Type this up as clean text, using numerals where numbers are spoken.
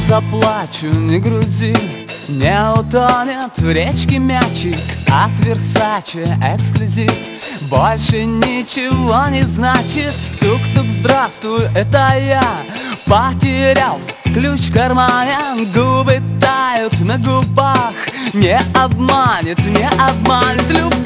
заплачу, не грузи, не утонет в речке мячик от Версаче эксклюзив. Больше ничего не значит. Тук-тук, здравствуй, это я. Потерялся ключ в кармане, губы тают на губах. Не обманет, не обманет любовь.